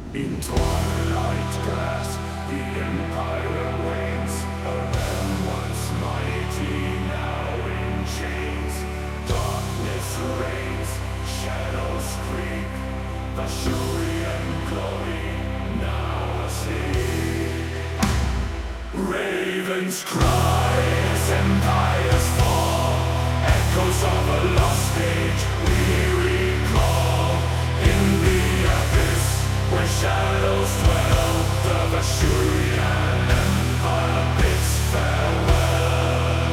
In twilight glass, the empire wanes. A realm once mighty, now in chains. Darkness reigns, shadows creep. Vashurian glory now asleep. Ravens cry as empires fall. Echoes of a lost age we recall. In the abyss where shadows dwell, the Vashurian Empire bids farewell.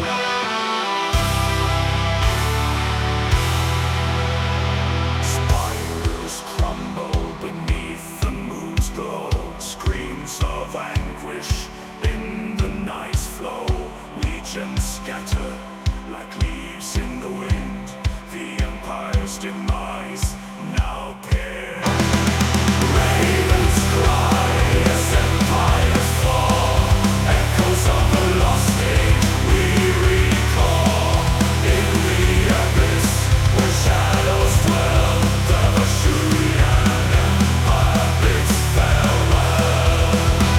Spirals crumble beneath the moon's glow. Screams of anguish in the night's flow. Legions scatter like leaves in the wind. The Empire's demise now appears. Ravens cry as empires fall. Echoes of a lost age we recall. In the abyss where shadows dwell, the Vashurian Empire bids farewell.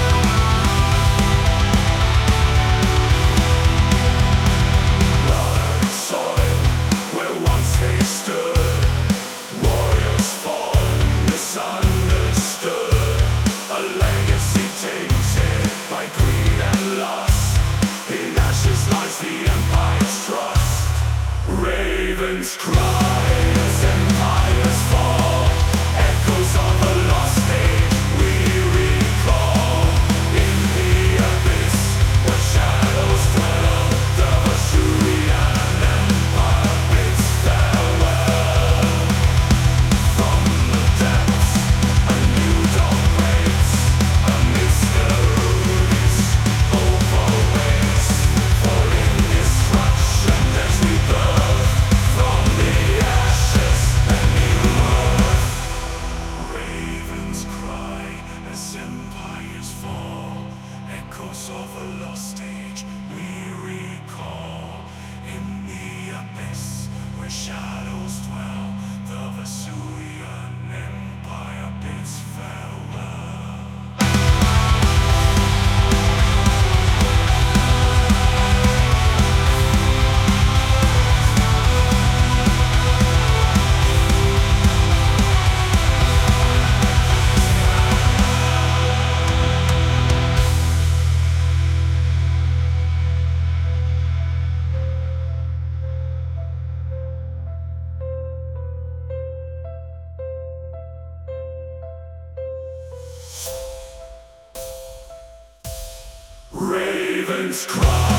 Blood soil where once they stood. Warriors fallen, misunderstood. A legacy tainted by greed and lust. In ashes lies the Empire's trust. Ravens cry as empires fall. Echoes of a lost age we recall. In the abyss where shadows dwell, the Vashurian Empire bids farewell. From the depths a new dawn breaks. Amidst the ruins hope awaits. For in destruction there's rebirth. From the ashes a new earth. Ravens cry as empires fall. Echoes of a lost age we recall. In the abyss where shadows dwell, the Vashurian Empire bids farewell. Ravens cry.